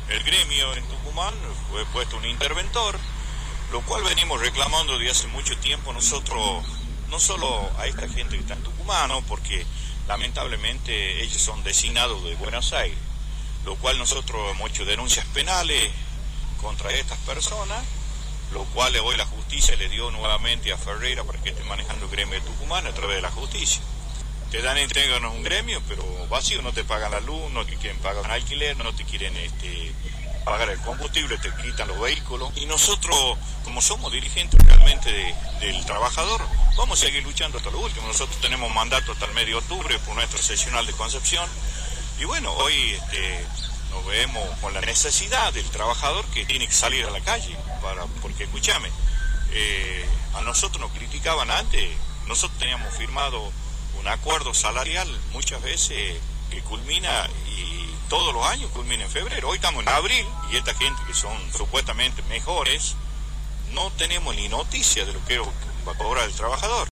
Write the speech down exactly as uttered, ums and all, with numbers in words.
el gremio en Tucumán fue puesto un interventor, lo cual venimos reclamando desde hace mucho tiempo nosotros, no solo a esta gente que está en Tucumán, ¿no? Porque lamentablemente ellos son designados de Buenos Aires, lo cual nosotros hemos hecho denuncias penales contra estas personas, lo cual hoy la justicia le dio nuevamente a Ferreira para que esté manejando el gremio de Tucumán a través de la justicia. Te dan entregan un gremio, pero vacío, no te pagan la luz, no te quieren pagar un alquiler, no te quieren este, pagar el combustible, te quitan los vehículos. Y nosotros, como somos dirigentes realmente de, del trabajador, vamos a seguir luchando hasta lo último. Nosotros tenemos mandato hasta el mes de octubre por nuestra seccional de Concepción. Y bueno, hoy este, nos vemos con la necesidad del trabajador que tiene que salir a la calle, para, porque escúchame, eh, a nosotros nos criticaban antes, nosotros teníamos firmado un acuerdo salarial muchas veces que culmina y todos los años culmina en febrero. Hoy estamos en abril y esta gente que son supuestamente mejores, no tenemos ni noticia de lo que va a cobrar el trabajador.